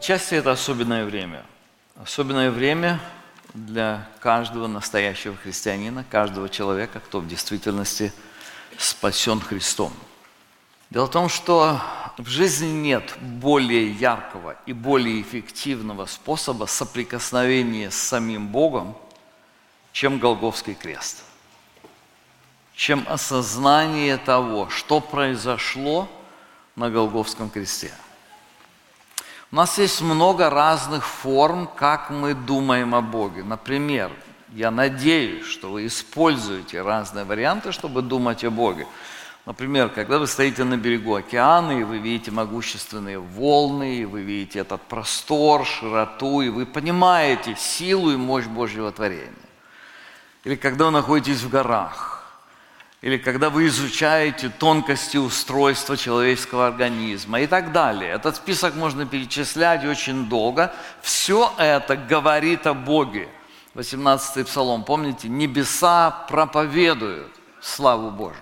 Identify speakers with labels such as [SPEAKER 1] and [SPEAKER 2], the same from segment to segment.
[SPEAKER 1] Причастие – это особенное время. Особенное время для каждого настоящего христианина, каждого человека, кто в действительности спасен Христом. Дело в том, что в жизни нет более яркого и более эффективного способа соприкосновения с самим Богом, чем Голгофский крест, чем осознание того, что произошло на Голгофском кресте. У нас есть много разных форм, как мы думаем о Боге. Например, я надеюсь, что вы используете разные варианты, чтобы думать о Боге. Например, когда вы стоите на берегу океана, и вы видите могущественные волны, и вы видите этот простор, широту, и вы понимаете силу и мощь Божьего творения. Или когда вы находитесь в горах, или когда вы изучаете тонкости устройства человеческого организма и так далее. Этот список можно перечислять очень долго. Все это говорит о Боге. 18-й Псалом, помните? «Небеса проповедуют славу Божию».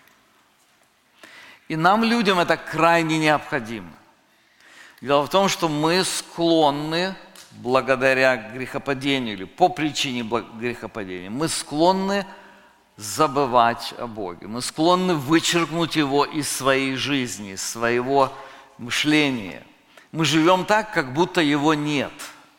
[SPEAKER 1] И нам, людям, это крайне необходимо. Дело в том, что мы склонны, благодаря грехопадению или по причине грехопадения, мы склонны забывать о Боге. Мы склонны вычеркнуть Его из своей жизни, из своего мышления. Мы живем так, как будто Его нет.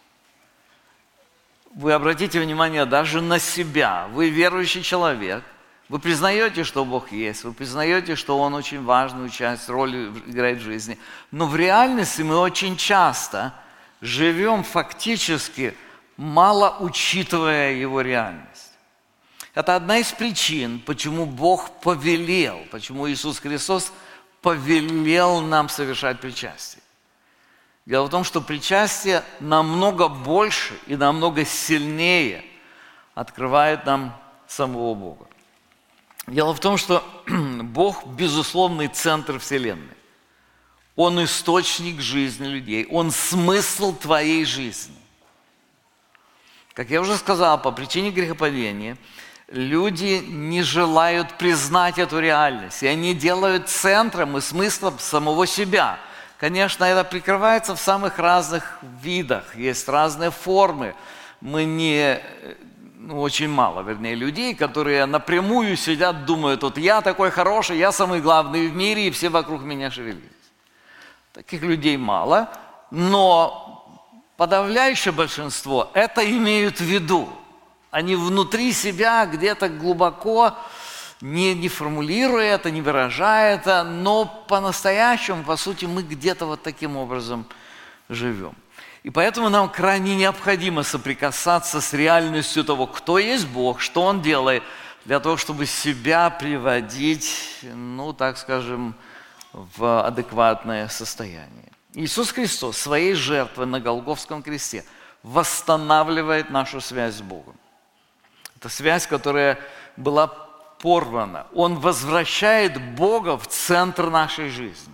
[SPEAKER 1] Вы обратите внимание даже на себя. Вы верующий человек. Вы признаете, что Бог есть. Вы признаете, что Он очень важную часть, роль играет в жизни. Но в реальности мы очень часто живем фактически, мало учитывая Его реальность. Это одна из причин, почему Бог повелел, почему Иисус Христос повелел нам совершать причастие. Дело в том, что причастие намного больше и намного сильнее открывает нам самого Бога. Дело в том, что Бог – безусловный центр Вселенной. Он источник жизни людей, Он смысл твоей жизни. Как я уже сказал, по причине грехопадения – люди не желают признать эту реальность, и они делают центром и смыслом самого себя. Конечно, это прикрывается в самых разных видах, есть разные формы. Очень мало, людей, которые напрямую сидят, думают, вот я такой хороший, я самый главный в мире, и все вокруг меня шевелились. Таких людей мало, но подавляющее большинство это имеют в виду. Они внутри себя где-то глубоко, не формулируя это, не выражая это, но по-настоящему, по сути, мы где-то вот таким образом живем. И поэтому нам крайне необходимо соприкасаться с реальностью того, кто есть Бог, что Он делает, для того, чтобы себя приводить, так скажем, в адекватное состояние. Иисус Христос своей жертвой на Голгофском кресте восстанавливает нашу связь с Богом. Это связь, которая была порвана. Он возвращает Бога в центр нашей жизни.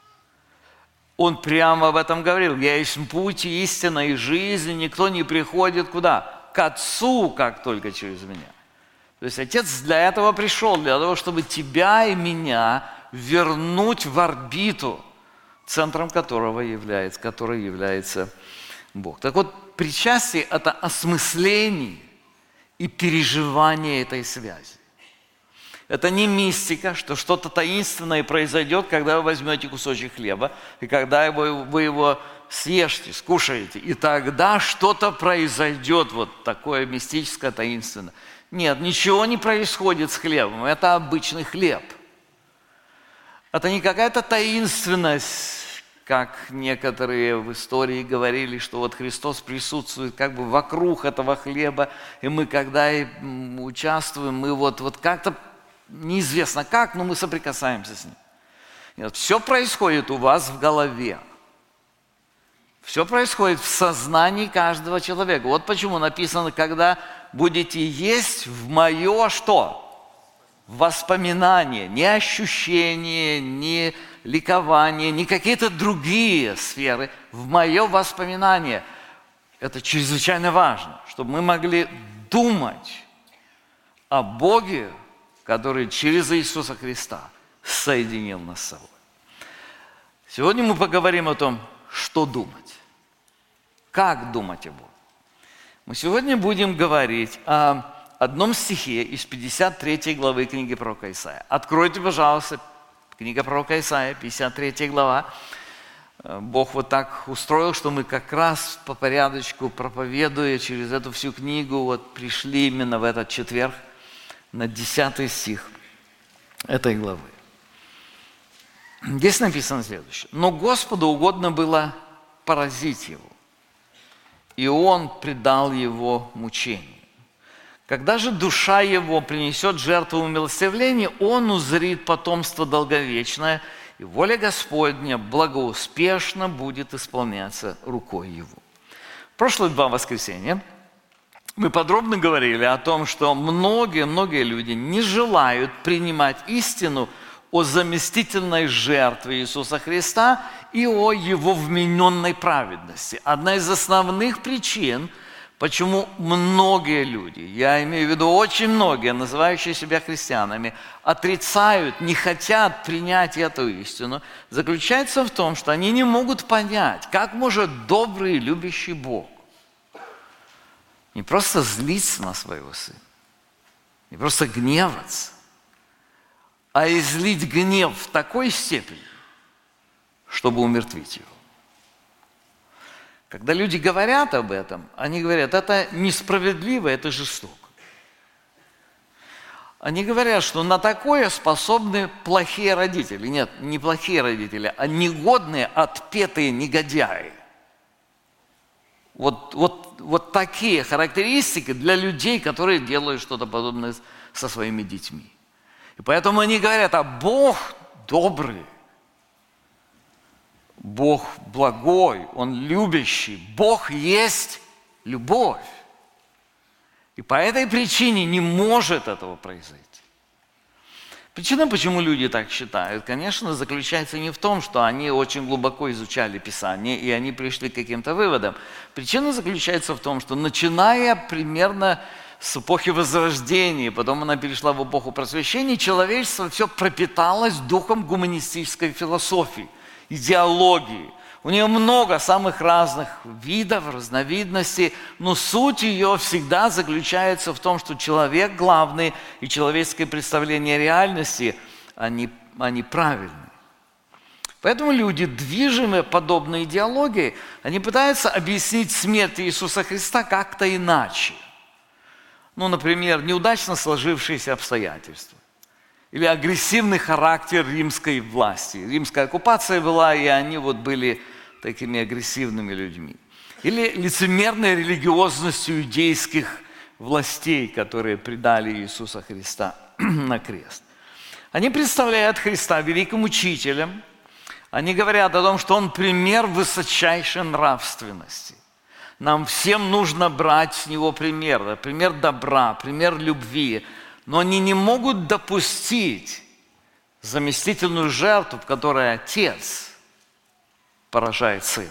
[SPEAKER 1] Он прямо об этом говорил. «Я есть путь, истина и жизнь, никто не приходит куда? К Отцу, как только через меня». То есть Отец для этого пришел, для того, чтобы тебя и меня вернуть в орбиту, центром которой является Бог. Так вот, причастие – это осмысление и переживание этой связи. Это не мистика, что что-то таинственное произойдет, когда вы возьмете кусочек хлеба, и когда вы его съешьте, скушаете, и тогда что-то произойдет, вот такое мистическое, таинственное. Нет, ничего не происходит с хлебом, это обычный хлеб. Это не какая-то таинственность, как некоторые в истории говорили, что вот Христос присутствует как бы вокруг этого хлеба, и мы, когда участвуем, мы вот как-то неизвестно как, но мы соприкасаемся с ним. Нет, все происходит у вас в голове. Все происходит в сознании каждого человека. Вот почему написано, когда будете есть в мое что? Воспоминания, не ощущения, не ликование, не какие-то другие сферы, в мое воспоминание. Это чрезвычайно важно, чтобы мы могли думать о Боге, который через Иисуса Христа соединил нас с собой. Сегодня мы поговорим о том, что думать. Как думать о Боге? Мы сегодня будем говорить о одном стихе из 53 главы книги пророка Исаия. Откройте, пожалуйста, книга пророка Исаия, 53 глава. Бог вот так устроил, что мы как раз по порядочку, проповедуя через эту всю книгу, вот пришли именно в этот четверг на 10 стих этой главы. Здесь написано следующее. «Но Господу угодно было поразить его, и он предал его мучению. Когда же душа его принесет жертву умилостивления, он узрит потомство долговечное, и воля Господня благоуспешно будет исполняться рукой его». В прошлые 2 воскресенья мы подробно говорили о том, что многие люди не желают принимать истину о заместительной жертве Иисуса Христа и о Его вмененной праведности. Одна из основных причин, почему многие люди, я имею в виду очень многие, называющие себя христианами, отрицают, не хотят принять эту истину, заключается в том, что они не могут понять, как может добрый и любящий Бог не просто злиться на своего сына, не просто гневаться, а излить гнев в такой степени, чтобы умертвить его. Когда люди говорят об этом, они говорят, это несправедливо, это жестоко. Они говорят, что на такое способны плохие родители. Нет, не плохие родители, а негодные, отпетые негодяи. Вот такие характеристики для людей, которые делают что-то подобное со своими детьми. И поэтому они говорят, а Бог добрый, Бог благой, Он любящий, Бог есть любовь. И по этой причине не может этого произойти. Причина, почему люди так считают, конечно, заключается не в том, что они очень глубоко изучали Писание, и они пришли к каким-то выводам. Причина заключается в том, что начиная примерно с эпохи Возрождения, потом она перешла в эпоху Просвещения, человечество все пропиталось духом гуманистической философии, идеологии. У нее много самых разных видов, разновидностей, но суть ее всегда заключается в том, что человек главный и человеческое представление реальности, они правильны. Поэтому люди, движимые подобной идеологией, они пытаются объяснить смерть Иисуса Христа как-то иначе. Ну, например, неудачно сложившиеся обстоятельства. Или агрессивный характер римской власти. Римская оккупация была, и они вот были такими агрессивными людьми. Или лицемерной религиозностью иудейских властей, которые предали Иисуса Христа на крест. Они представляют Христа великим учителем. Они говорят о том, что Он пример высочайшей нравственности. Нам всем нужно брать с Него пример. Пример добра, пример любви. Но они не могут допустить заместительную жертву, в которой Отец поражает Сына.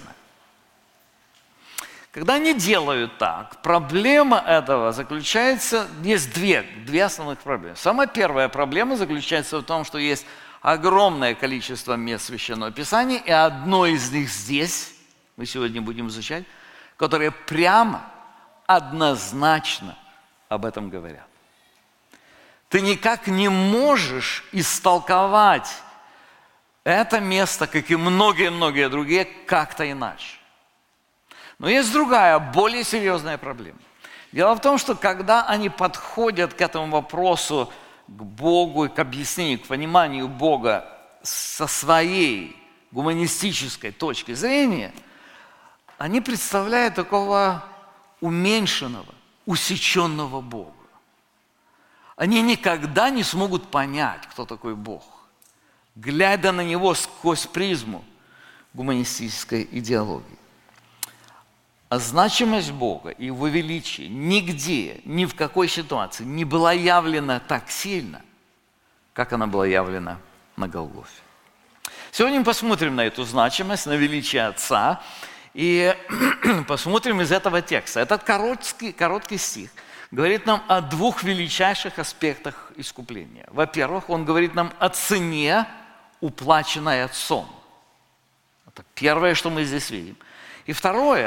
[SPEAKER 1] Когда они делают так, проблема этого заключается, есть две основных проблемы. Самая первая проблема заключается в том, что есть огромное количество мест Священного Писания, и одно из них здесь, мы сегодня будем изучать, которые прямо, однозначно об этом говорят. Ты никак не можешь истолковать это место, как и многие-многие другие, как-то иначе. Но есть другая, более серьезная проблема. Дело в том, что когда они подходят к этому вопросу, к Богу, к объяснению, к пониманию Бога со своей гуманистической точки зрения, они представляют такого уменьшенного, усеченного Бога. Они никогда не смогут понять, кто такой Бог, глядя на Него сквозь призму гуманистической идеологии. А значимость Бога и Его величие нигде, ни в какой ситуации не была явлена так сильно, как она была явлена на Голгофе. Сегодня мы посмотрим на эту значимость, на величие Отца, и посмотрим из этого текста. Этот короткий стих говорит нам о двух величайших аспектах искупления. Во-первых, он говорит нам о цене, уплаченной Отцом. Это первое, что мы здесь видим. И второе,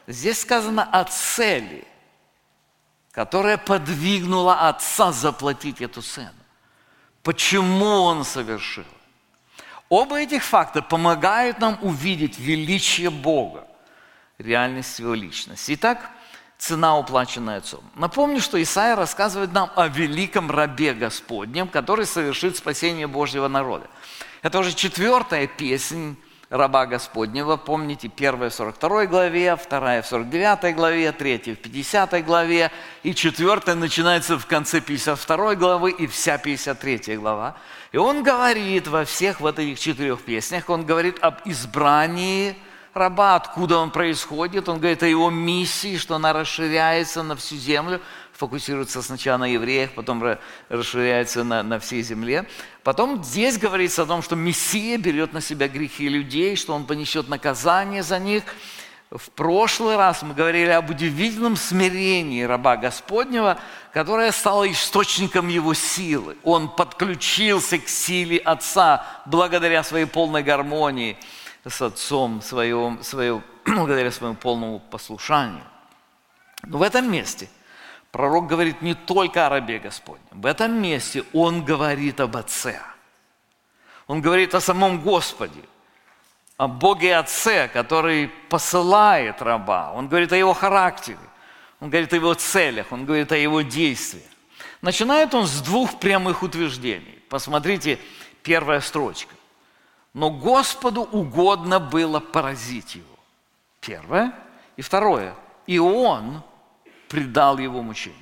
[SPEAKER 1] Здесь сказано о цели, которая подвигнула отца заплатить эту цену. Почему он совершил? Оба этих факта помогают нам увидеть величие Бога, реальность Его личности. Итак, цена, уплаченная Отцом. Напомню, что Исаия рассказывает нам о великом рабе Господнем, который совершит спасение Божьего народа. Это уже 4-я песнь раба Господнего. Помните, 1 в 42 главе, 2 в 49 главе, 3 в 50 главе, и 4 начинается в конце 52 главы и вся 53 глава. И он говорит во всех вот этих 4 песнях, он говорит об избрании раба, откуда он происходит, он говорит о его миссии, что она расширяется на всю землю, фокусируется сначала на евреях, потом расширяется на всей земле. Потом здесь говорится о том, что Мессия берет на себя грехи людей, что он понесет наказание за них. В прошлый раз мы говорили об удивительном смирении раба Господнего, которое стало источником его силы. Он подключился к силе Отца благодаря своей полной гармонии с Отцом, благодаря своему полному послушанию. Но в этом месте пророк говорит не только о рабе Господнем. В этом месте он говорит об Отце. Он говорит о самом Господе, о Боге Отце, который посылает раба. Он говорит о его характере, он говорит о его целях, он говорит о его действиях. Начинает он с 2 прямых утверждений. Посмотрите, 1 строчка. Но Господу угодно было поразить его. 1. И 2. И он предал его мучению.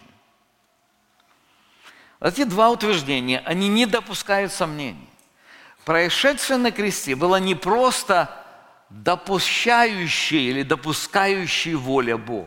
[SPEAKER 1] Эти 2 утверждения, они не допускают сомнений. Происшедшее на кресте было не просто допускающей или допускающей волей Бога.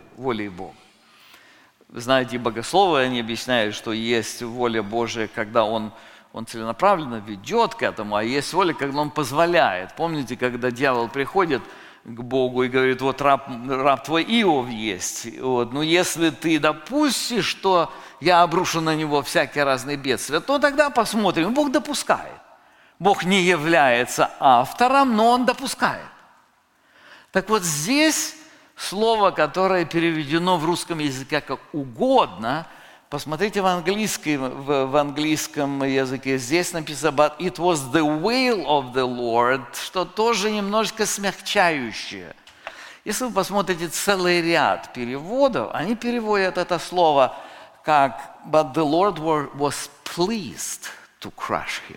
[SPEAKER 1] Вы знаете, богословы, они объясняют, что есть воля Божия, когда Он целенаправленно ведет к этому, а есть воля, когда Он позволяет. Помните, когда дьявол приходит к Богу и говорит, вот раб твой Иов есть, но если ты допустишь, что я обрушу на него всякие разные бедствия, то тогда посмотрим. Бог допускает. Бог не является автором, но Он допускает. Так вот здесь слово, которое переведено в русском языке как «угодно», посмотрите в английском языке, здесь написано «But it was the will of the Lord», что тоже немножко смягчающее. Если вы посмотрите целый ряд переводов, они переводят это слово как «But the Lord was pleased to crush him».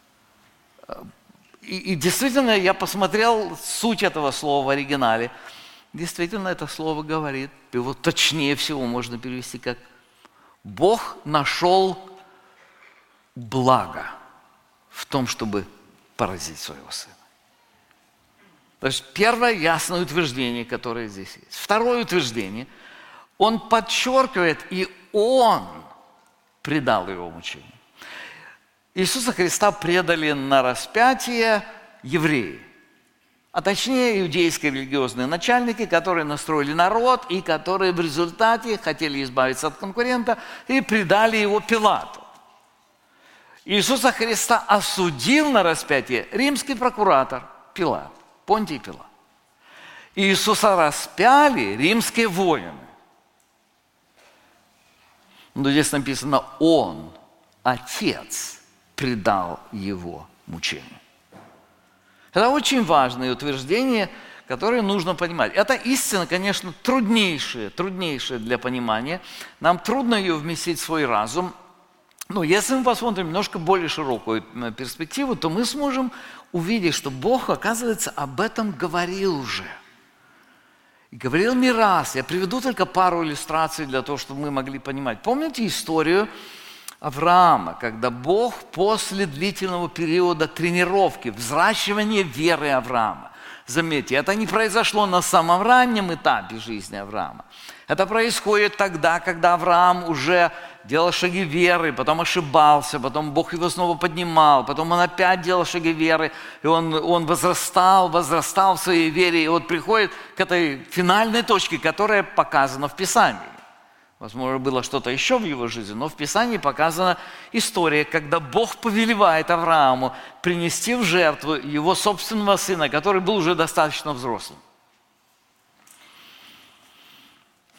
[SPEAKER 1] И действительно, я посмотрел суть этого слова в оригинале. Действительно, это слово говорит, его точнее всего можно перевести как «Бог нашел благо в том, чтобы поразить своего сына». То есть первое ясное утверждение, которое здесь есть. Второе утверждение, он подчеркивает, и он предал его мучению. Иисуса Христа предали на распятие евреи, а точнее иудейские религиозные начальники, которые настроили народ и которые в результате хотели избавиться от конкурента и предали его Пилату. Иисуса Христа осудил на распятие римский прокуратор Пилат, Понтий Пилат. Иисуса распяли римские воины. Но здесь написано «Он, Отец, предал его мучению». Это очень важное утверждение, которое нужно понимать. Эта истина, конечно, труднейшая для понимания. Нам трудно ее вместить в свой разум. Но если мы посмотрим немножко более широкую перспективу, то мы сможем увидеть, что Бог, оказывается, об этом говорил уже. И говорил не раз. Я приведу только пару иллюстраций для того, чтобы мы могли понимать. Помните историю Авраама, когда Бог после длительного периода тренировки, взращивания веры Авраама, заметьте, это не произошло на самом раннем этапе жизни Авраама. Это происходит тогда, когда Авраам уже делал шаги веры, потом ошибался, потом Бог его снова поднимал, потом он опять делал шаги веры, и он возрастал в своей вере, и вот приходит к этой финальной точке, которая показана в Писании. Возможно, было что-то еще в его жизни, но в Писании показана история, когда Бог повелевает Аврааму принести в жертву его собственного сына, который был уже достаточно взрослым.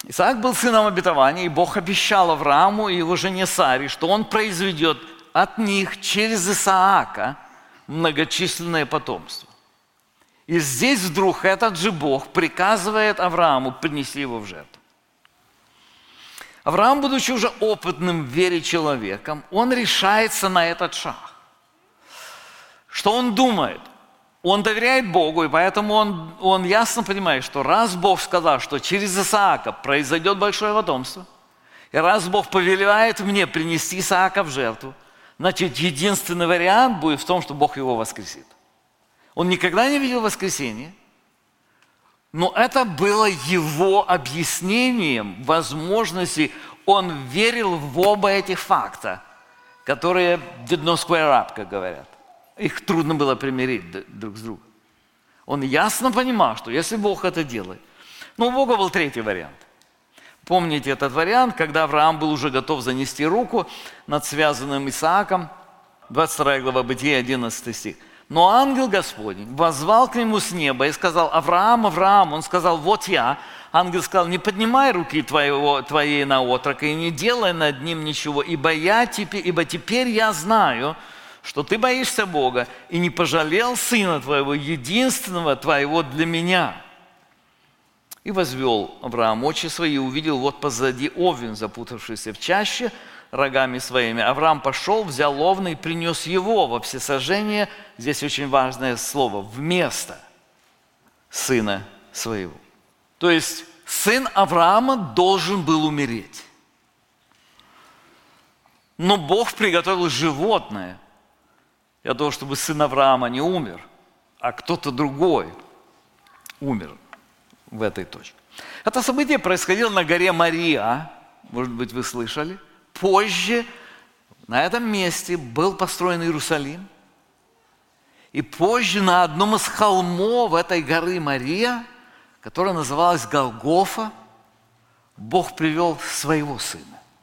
[SPEAKER 1] Исаак был сыном обетования, и Бог обещал Аврааму и его жене Саре, что он произведет от них через Исаака многочисленное потомство. И здесь вдруг этот же Бог приказывает Аврааму принести его в жертву. Авраам, будучи уже опытным в вере человеком, он решается на этот шаг. Что он думает? Он доверяет Богу, и поэтому он ясно понимает, что раз Бог сказал, что через Исаака произойдет большое потомство, и раз Бог повелевает мне принести Исаака в жертву, значит, единственный вариант будет в том, что Бог его воскресит. Он никогда не видел воскресения, но это было его объяснением возможности. Он верил в оба этих факта, которые did not square up, как говорят. Их трудно было примирить друг с другом. Он ясно понимал, что если Бог это делает, но у Бога был третий вариант. Помните этот вариант, когда Авраам был уже готов занести руку над связанным Исааком, 22 глава Бытия, 11 стих. Но ангел Господень воззвал к нему с неба и сказал: Авраам, Авраам. Он сказал: вот я. Ангел сказал: не поднимай руки твоей на отрока и не делай над ним ничего, ибо теперь я знаю, что ты боишься Бога и не пожалел сына твоего, единственного твоего для меня. И возвел Авраам очи свои и увидел вот позади овен, запутавшийся в чаще рогами своими. Авраам пошел, взял овна и принес его во всесожжение. Здесь очень важное слово: вместо сына своего. То есть сын Авраама должен был умереть. Но Бог приготовил животное для того, чтобы сын Авраама не умер, а кто-то другой умер в этой точке. Это событие происходило на горе Мория, может быть, вы слышали. Позже на этом месте был построен Иерусалим. И позже на одном из холмов этой горы Мория, которая называлась Голгофа, Бог привел своего сына.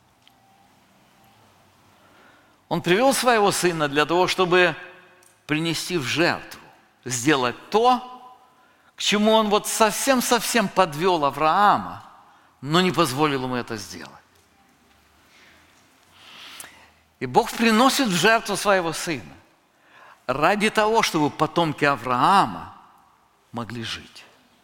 [SPEAKER 1] Он привел своего сына для того, чтобы принести в жертву, сделать то, к чему он вот совсем-совсем подвел Авраама, но не позволил ему это сделать. И Бог приносит в жертву своего сына ради того, чтобы потомки Авраама могли жить.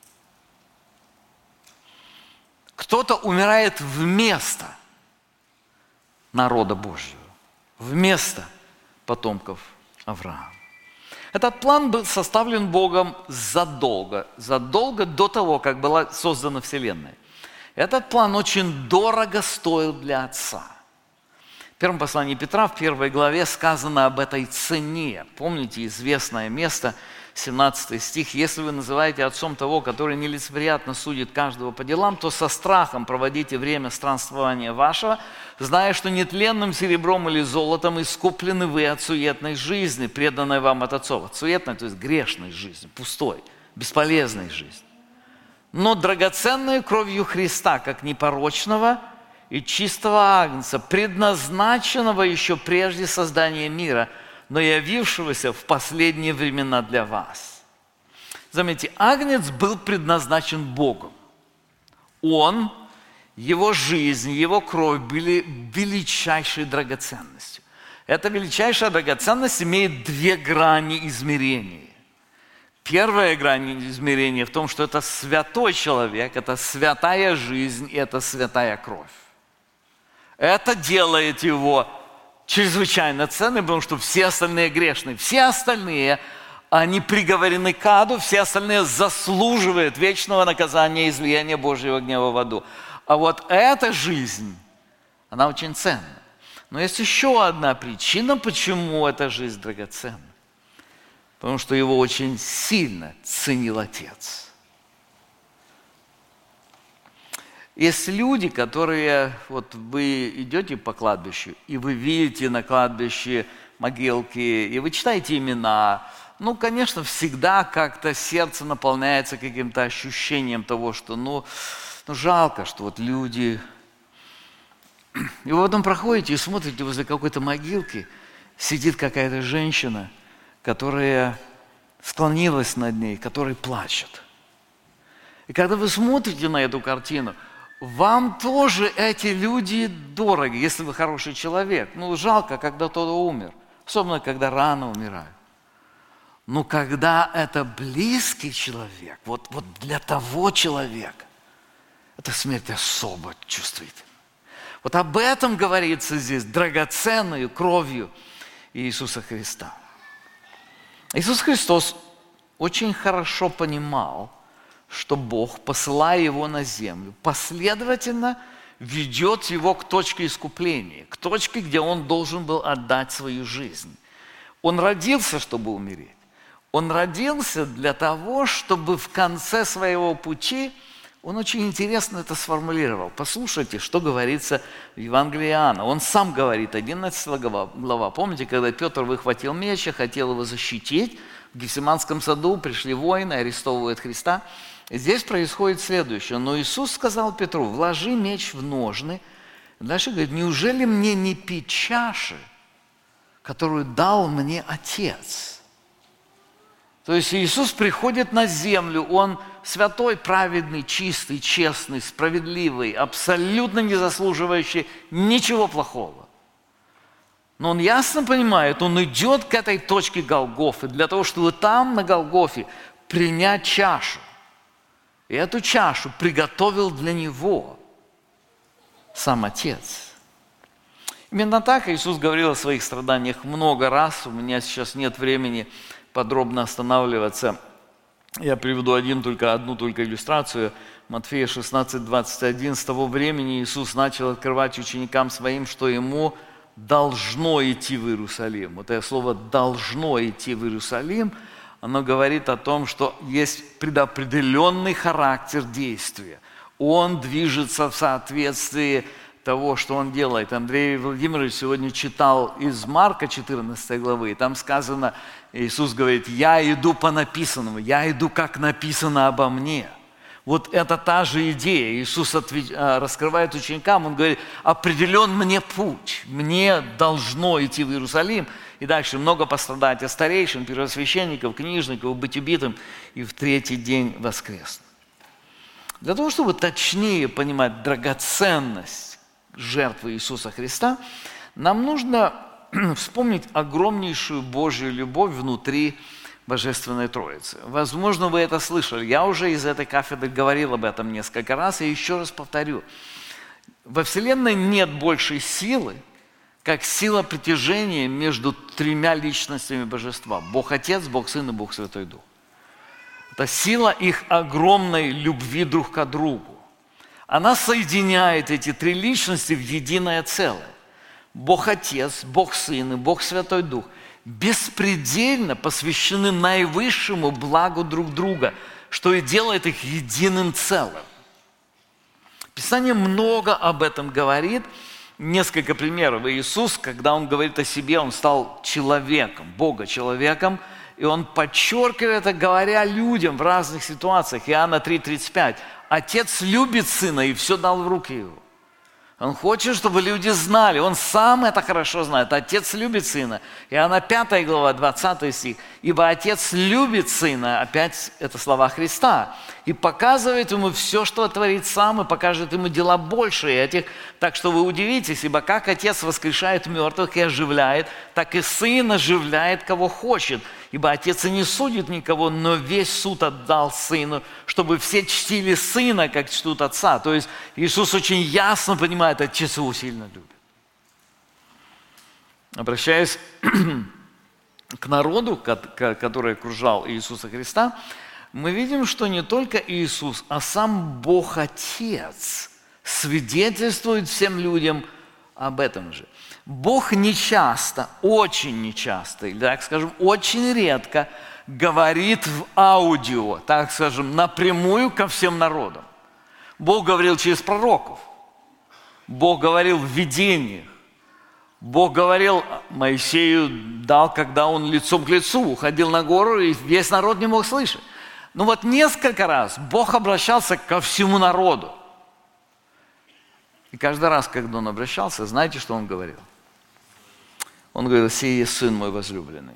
[SPEAKER 1] Кто-то умирает вместо народа Божьего, вместо потомков Авраама. Этот план был составлен Богом задолго до того, как была создана Вселенная. Этот план очень дорого стоил для Отца. В первом послании Петра, в 1 главе, сказано об этой цене. Помните известное место, 17 стих: «Если вы называете отцом того, который нелицеприятно судит каждого по делам, то со страхом проводите время странствования вашего, зная, что нетленным серебром или золотом искуплены вы от суетной жизни, преданной вам от отцов». От суетной, то есть грешной жизни, пустой, бесполезной жизни. Но драгоценной кровью Христа, как непорочного и чистого агнца, предназначенного еще прежде создания мира, но явившегося в последние времена для вас. Заметьте, агнец был предназначен Богом. Он, его жизнь, его кровь были величайшей драгоценностью. Эта величайшая драгоценность имеет две грани измерения. Первая грань измерения в том, что это святой человек, это святая жизнь и это святая кровь. Это делает его чрезвычайно ценным, потому что все остальные грешные, все остальные, они приговорены к аду, все остальные заслуживают вечного наказания и излияния Божьего гнева в аду. А вот эта жизнь, она очень ценна. Но есть еще одна причина, почему эта жизнь драгоценна. Потому что его очень сильно ценил Отец. Есть люди, которые, вот вы идете по кладбищу, и вы видите на кладбище могилки, и вы читаете имена. Ну, конечно, всегда как-то сердце наполняется каким-то ощущением того, что, ну жалко, что вот люди... И вы потом проходите и смотрите, возле какой-то могилки сидит какая-то женщина, которая склонилась над ней, которая плачет. И когда вы смотрите на эту картину, вам тоже эти люди дороги, если вы хороший человек. Жалко, когда кто-то умер, особенно когда рано умирают. Но когда это близкий человек, вот для того человека, эта смерть особо чувствительна. Вот об этом говорится здесь, драгоценной кровью Иисуса Христа. Иисус Христос очень хорошо понимал, что Бог, посылая Его на землю, последовательно ведет Его к точке искупления, к точке, где Он должен был отдать свою жизнь. Он родился, чтобы умереть. Он родился для того, чтобы в конце своего пути, он очень интересно это сформулировал. Послушайте, что говорится в Евангелии Иоанна. Он сам говорит, 11 глава. Помните, когда Петр выхватил меч и хотел его защитить, в Гефсиманском саду пришли воины, арестовывают Христа. И здесь происходит следующее. Но Иисус сказал Петру: вложи меч в ножны. Дальше говорит: неужели мне не пить чаши, которую дал мне Отец? То есть Иисус приходит на землю, Он святой, праведный, чистый, честный, справедливый, абсолютно не заслуживающий ничего плохого. Но Он ясно понимает, Он идет к этой точке Голгофы для того, чтобы там, на Голгофе, принять чашу. И эту чашу приготовил для Него сам Отец. Именно так Иисус говорил о своих страданиях много раз. У меня сейчас нет времени подробно останавливаться. Я приведу одну только иллюстрацию. Матфея 16:21. С того времени Иисус начал открывать ученикам Своим, что Ему должно идти в Иерусалим. Вот это слово «должно идти в Иерусалим», оно говорит о том, что есть предопределенный характер действия. Он движется в соответствии того, что он делает. Андрей Владимирович сегодня читал из Марка 14 главы, и там сказано, Иисус говорит: «Я иду по написанному, я иду, как написано обо мне». Вот это та же идея. Иисус раскрывает ученикам, Он говорит: определен мне путь, мне должно идти в Иерусалим, и дальше много пострадать от старейшин, первосвященников, книжников, быть убитым, и в третий день воскреснуть. Для того, чтобы точнее понимать драгоценность жертвы Иисуса Христа, нам нужно вспомнить огромнейшую Божью любовь внутри Божественной Троицы. Возможно, вы это слышали. Я уже из этой кафедры говорил об этом несколько раз, и еще раз повторю. Во Вселенной нет большей силы, как сила притяжения между тремя личностями Божества. Бог Отец, Бог Сын и Бог Святой Дух. Это сила их огромной любви друг к другу. Она соединяет эти три личности в единое целое. Бог Отец, Бог Сын и Бог Святой Дух беспредельно посвящены наивысшему благу друг друга, что и делает их единым целым. Писание много об этом говорит. Несколько примеров. Иисус, когда Он говорит о себе, Он стал человеком, Бога человеком, и Он подчеркивает это, говоря людям в разных ситуациях. Иоанна 3:35. Отец любит Сына и все дал в руки Его. Он хочет, чтобы люди знали, Он сам это хорошо знает. Отец любит Сына. Иоанна 5 глава, 20 стих. «Ибо Отец любит Сына», опять это слова Христа, «и показывает Ему все, что творит Сам, и покажет Ему дела большие этих, так что вы удивитесь, ибо как Отец воскрешает мертвых и оживляет, так и Сын оживляет, кого хочет. Ибо Отец и не судит никого, но весь суд отдал Сыну, чтобы все чтили Сына, как чтут Отца». То есть Иисус очень ясно понимает, Отец Его сильно любит. Обращаясь к народу, который окружал Иисуса Христа, мы видим, что не только Иисус, а сам Бог Отец свидетельствует всем людям об этом же. Бог нечасто, очень нечасто, или так скажем, очень редко говорит в аудио, так скажем, напрямую ко всем народам. Бог говорил через пророков, Бог говорил в видениях, Бог говорил Моисею, дал, когда он лицом к лицу уходил на гору, и весь народ не мог слышать. Но вот несколько раз Бог обращался ко всему народу. И каждый раз, когда Он обращался, знаете, что Он говорил? Он говорил: «Сей есть Сын мой возлюбленный».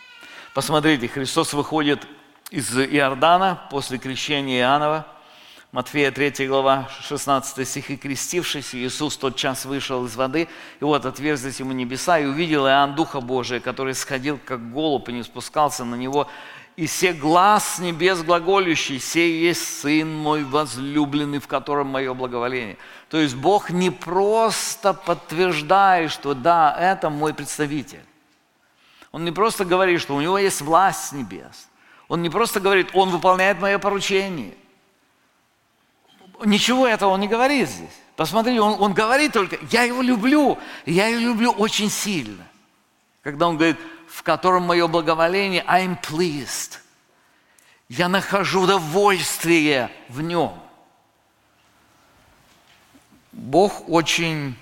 [SPEAKER 1] Посмотрите, Христос выходит из Иордана после крещения Иоаннова, Матфея 3 глава, 16 стих. «И крестившись, Иисус тотчас вышел из воды, и вот отверзлись ему небеса, и увидел Иоанн Духа Божия, который сходил, как голубь, и не спускался на него. И се глас с небес глаголющий: сей есть Сын мой возлюбленный, в котором мое благоволение». То есть Бог не просто подтверждает, что да, это мой представитель. Он не просто говорит, что у него есть власть с небес. Он не просто говорит, он выполняет мое поручение. Ничего этого он не говорит здесь. Посмотрите, он говорит только, я его люблю очень сильно. Когда он говорит, в котором мое благоволение, I'm pleased. Я нахожу удовольствие в нем. Бог очень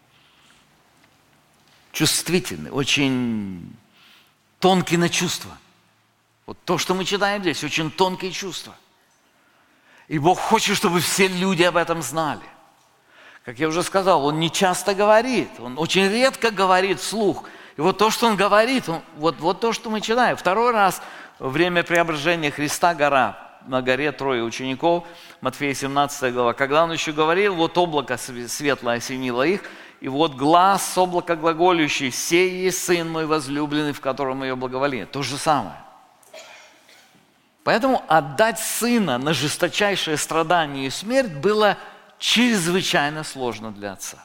[SPEAKER 1] чувствительный, очень тонкий на чувства. Вот то, что мы читаем здесь, очень тонкие чувства. И Бог хочет, чтобы все люди об этом знали. Как я уже сказал, Он не часто говорит, Он очень редко говорит вслух. И вот то, что Он говорит, вот то, что мы читаем. Второй раз во время преображения Христа на горе трое учеников, Матфея 17 глава, когда Он еще говорил, вот облако светлое осенило их, и вот глас с облака глаголющий: «Сей есть Сын мой возлюбленный, в котором мое благоволение». То же самое. Поэтому отдать Сына на жесточайшее страдание и смерть было чрезвычайно сложно для Отца.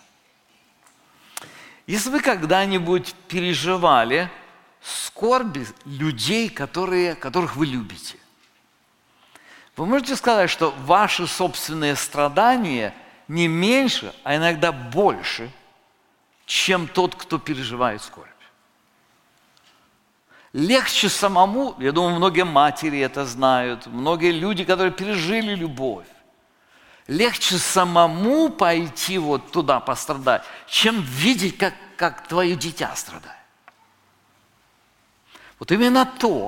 [SPEAKER 1] Если вы когда-нибудь переживали скорби людей, которых вы любите, вы можете сказать, что ваши собственные страдания не меньше, а иногда больше, чем тот, кто переживает скорбь. Легче самому, я думаю, многие матери это знают, многие люди, которые пережили любовь, легче самому пойти вот туда пострадать, чем видеть, как твое дитя страдает. Вот именно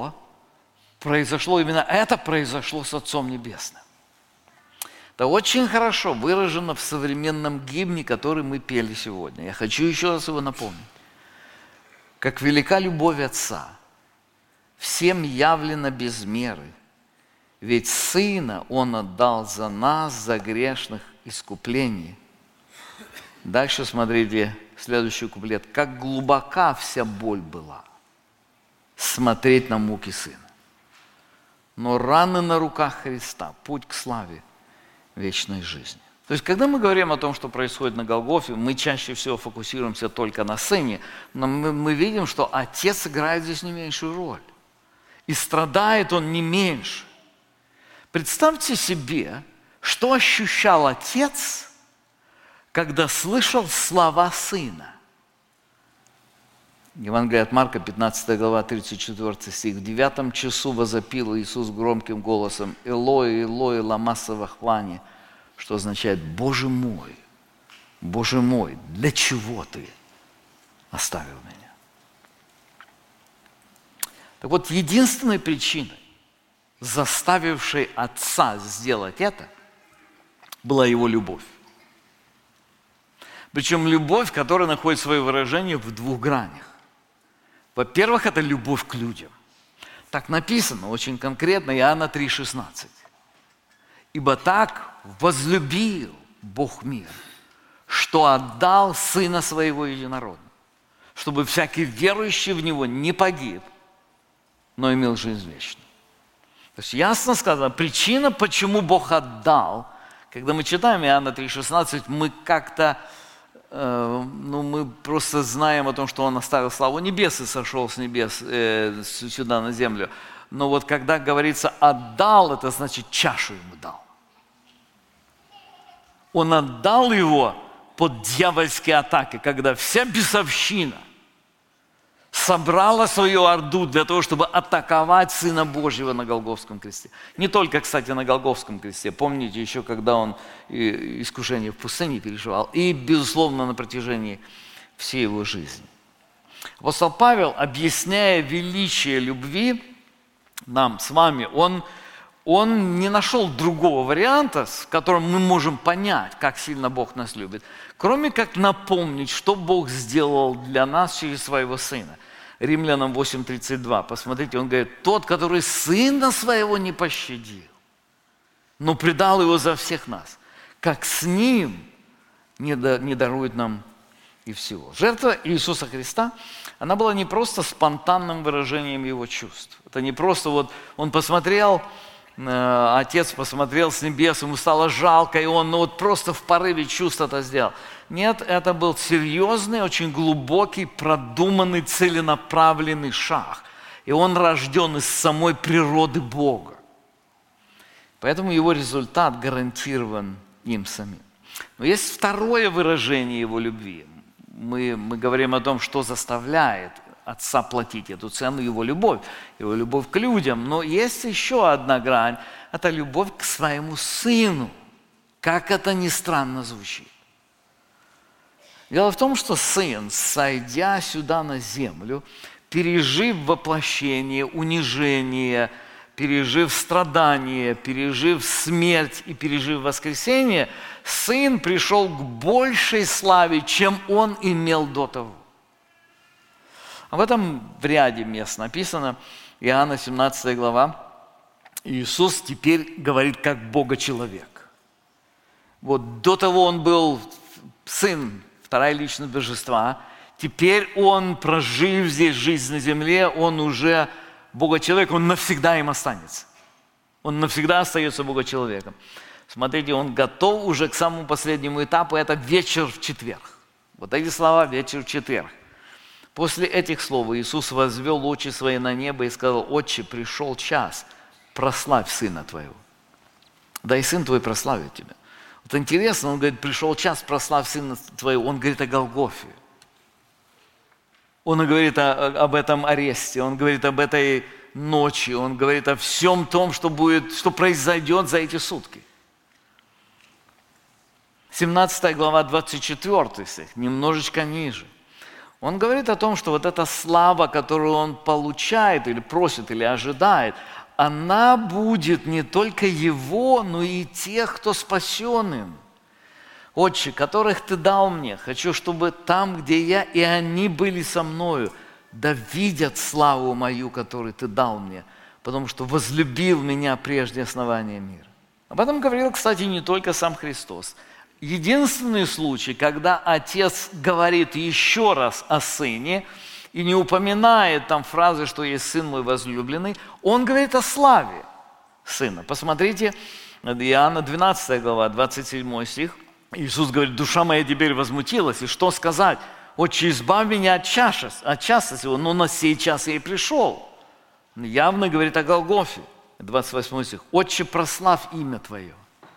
[SPEAKER 1] это произошло с Отцом Небесным. Это очень хорошо выражено в современном гимне, который мы пели сегодня. Я хочу еще раз его напомнить. «Как велика любовь Отца, всем явлена без меры, ведь Сына Он отдал за нас, за грешных искупление». Дальше смотрите, следующий куплет. «Как глубока вся боль была смотреть на муки Сына, но раны на руках Христа, путь к славе вечной жизни». То есть, когда мы говорим о том, что происходит на Голгофе, мы чаще всего фокусируемся только на Сыне, но мы видим, что Отец играет здесь не меньшую роль. И страдает Он не меньше. Представьте себе, что ощущал Отец, когда слышал слова Сына. Евангелие от Марка, 15 глава, 34 стих. «В 9 часу возопил Иисус громким голосом: Элой, Элой, лама савахвани», что означает: Боже мой, для чего Ты оставил меня? Так вот, единственной причиной, заставившей Отца сделать это, была Его любовь. Причем любовь, которая находит свое выражение в двух гранях. Во-первых, это любовь к людям. Так написано очень конкретно, Иоанна 3,16. «Ибо так возлюбил Бог мир, что отдал Сына Своего Единородного, чтобы всякий верующий в Него не погиб, но имел жизнь вечную». То есть ясно сказано, причина, почему Бог отдал, когда мы читаем Иоанна 3,16, мы как-то, мы просто знаем о том, что Он оставил славу небес и сошел с небес сюда на землю. Но вот когда говорится «отдал», это значит чашу Ему дал. Он отдал Его под дьявольские атаки, когда вся бесовщина собрала свою орду для того, чтобы атаковать Сына Божьего на Голгофском кресте. Не только, кстати, на Голгофском кресте. Помните еще, когда Он искушение в пустыне переживал. И, безусловно, на протяжении всей Его жизни. Апостол Павел, объясняя величие любви нам с вами, он не нашел другого варианта, с которым мы можем понять, как сильно Бог нас любит, кроме как напомнить, что Бог сделал для нас через Своего Сына. Римлянам 8:32. Посмотрите, он говорит: «Тот, который Сына Своего не пощадил, но предал Его за всех нас, как с Ним не дарует нам и всего. Жертва Иисуса Христа, она была не просто спонтанным выражением Его чувств. Это не просто вот Он посмотрел, Отец посмотрел с небес, Ему стало жалко, и Он вот просто в порыве чувств это сделал. Нет, это был серьезный, очень глубокий, продуманный, целенаправленный шаг. И он рожден из самой природы Бога. Поэтому его результат гарантирован им самим. Но есть второе выражение его любви. Мы говорим о том, что заставляет Отца платить эту цену, его любовь к людям. Но есть еще одна грань – это любовь к своему Сыну. Как это ни странно звучит. Дело в том, что Сын, сойдя сюда на землю, пережив воплощение, унижение, пережив страдания, пережив смерть и пережив воскресение, Сын пришел к большей славе, чем Он имел до того. Об этом в ряде мест написано. Иоанна 17 глава. Иисус теперь говорит как Бога-человек. Вот до того Он был Сын, вторая личность Божества. Теперь Он, прожив здесь жизнь на земле, Он уже Бога-человек, Он навсегда им останется. Он навсегда остается Бога-человеком. Смотрите, Он готов уже к самому последнему этапу, это вечер в четверг. Вот эти слова «вечер в четверг». После этих слов Иисус возвел очи свои на небо и сказал: «Отче, пришел час, прославь Сына Твоего». Да и Сын Твой прославит Тебя. Вот интересно, Он говорит: пришел час, прославь Сына Твоего. Он говорит о Голгофе. Он говорит об этом аресте, Он говорит об этой ночи, Он говорит о всем том, что произойдет за эти сутки. 17 глава, 24 стих, немножечко ниже. Он говорит о том, что вот эта слава, которую Он получает, или просит, или ожидает, она будет не только Его, но и тех, кто спасен им. Отче, которых Ты дал мне, хочу, чтобы там, где я, и они были со мною, да видят славу мою, которую Ты дал мне, потому что возлюбил меня прежде основания мира. Об этом говорил, кстати, не только сам Христос. Единственный случай, когда Отец говорит еще раз о Сыне и не упоминает там фразы, что есть Сын мой возлюбленный, Он говорит о славе Сына. Посмотрите, Иоанна 12 глава, 27 стих. Иисус говорит: «Душа моя теперь возмутилась, и что сказать? Отче, избавь меня от часа сего, но на сей час я и пришел». Явно говорит о Голгофе. 28 стих. «Отче, прославь имя Твое».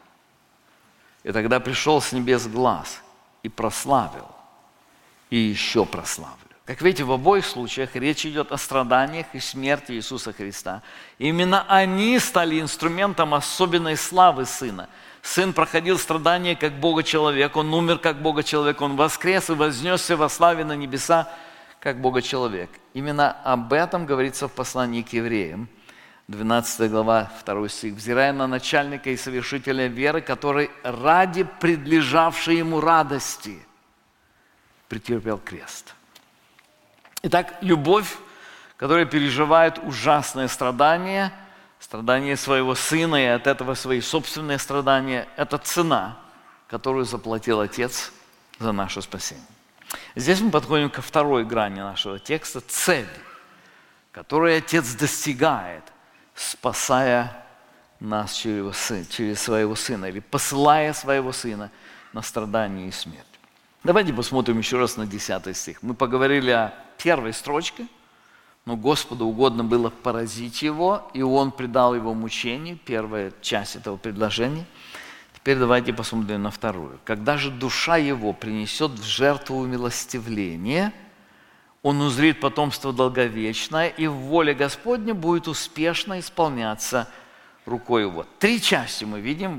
[SPEAKER 1] И тогда пришел с небес глас и прославил, и еще прославлю. Как видите, в обоих случаях речь идет о страданиях и смерти Иисуса Христа. Именно они стали инструментом особенной славы Сына. Сын проходил страдания как Бога-человек, Он умер как Бога-человек, Он воскрес и вознесся во славе на небеса как Бога-человек. Именно об этом говорится в послании к евреям. 12 глава, 2 стих. «Взирая на начальника и совершителя веры, который ради предлежавшей ему радости претерпел крест». Итак, любовь, которая переживает ужасное страдание своего Сына и от этого свои собственные страдания, это цена, которую заплатил Отец за наше спасение. Здесь мы подходим ко второй грани нашего текста – цель, которую Отец достигает, спасая нас через своего Сына или посылая своего Сына на страдания и смерть. Давайте посмотрим еще раз на 10 стих. Мы поговорили о первой строчке, но Господу угодно было поразить Его, и Он предал Его мучению, первая часть этого предложения. Теперь давайте посмотрим на вторую. «Когда же душа Его принесет в жертву умилостивления, Он узрит потомство долговечное, и в воле Господня будет успешно исполняться рукой Его». Три части мы видим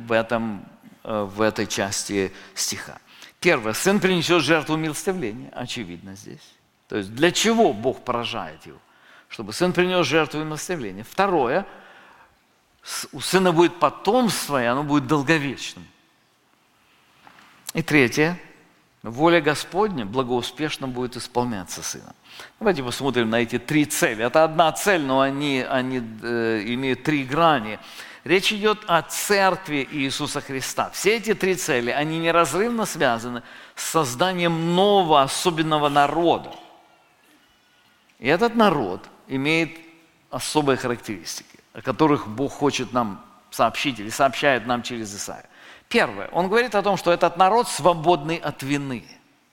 [SPEAKER 1] в этой части стиха. Первое. Сын принесет жертву умилостивления. Очевидно здесь. То есть для чего Бог поражает Его? Чтобы Сын принес жертву умилостивления. Второе. У Сына будет потомство, и оно будет долговечным. И третье. Воля Господня благоуспешно будет исполняться Сыном. Давайте посмотрим на эти три цели. Это одна цель, но они имеют три грани. Речь идет о церкви Иисуса Христа. Все эти три цели, они неразрывно связаны с созданием нового особенного народа. И этот народ имеет особые характеристики, о которых Бог хочет нам сообщить или сообщает нам через Исаию. Первое. Он говорит о том, что этот народ свободный от вины.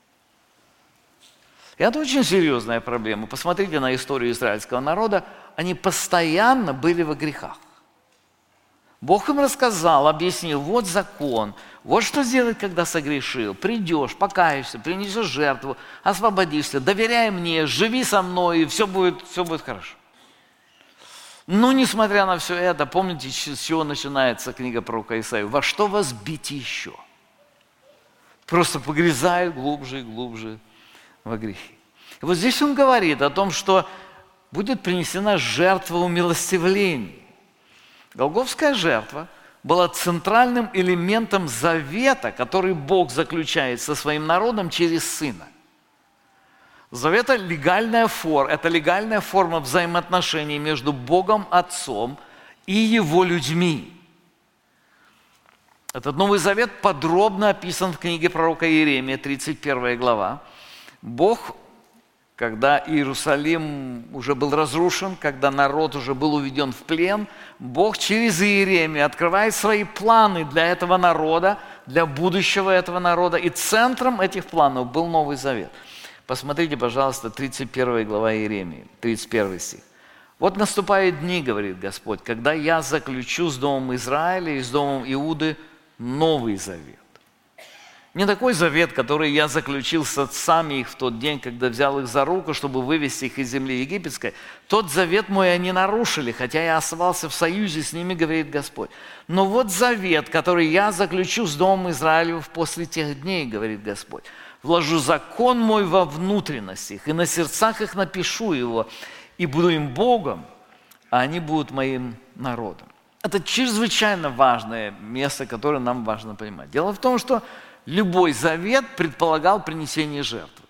[SPEAKER 1] И это очень серьезная проблема. Посмотрите на историю израильского народа. Они постоянно были во грехах. Бог им рассказал, объяснил, вот закон, вот что сделать, когда согрешил. Придешь, покаешься, принесешь жертву, освободишься, доверяй мне, живи со мной, и все будет хорошо. Но, несмотря на все это, помните, с чего начинается книга пророка Исаии? «Во что вас бить еще?» Просто погрязают глубже и глубже во грехи. И вот здесь он говорит о том, что будет принесена жертва умилостивления. Голгофская жертва была центральным элементом завета, который Бог заключает со своим народом через Сына. Завет – это легальная форма взаимоотношений между Богом Отцом и Его людьми. Этот Новый Завет подробно описан в книге пророка Иеремии, 31 глава. Бог, когда Иерусалим уже был разрушен, когда народ уже был уведен в плен, Бог через Иеремию открывает свои планы для этого народа, для будущего этого народа. И центром этих планов был Новый Завет. Посмотрите, пожалуйста, 31 глава Иеремии, 31 стих. «Вот наступают дни, говорит Господь, когда я заключу с домом Израиля и с домом Иуды новый завет. Не такой завет, который я заключил с отцами их в тот день, когда взял их за руку, чтобы вывести их из земли египетской. Тот завет мой они нарушили, хотя я оставался в союзе с ними, говорит Господь. Но вот завет, который я заключу с домом Израилев после тех дней, говорит Господь. Вложу закон мой во внутренность их, и на сердцах их напишу его, и буду им Богом, а они будут моим народом». Это чрезвычайно важное место, которое нам важно понимать. Дело в том, что любой завет предполагал принесение жертвы.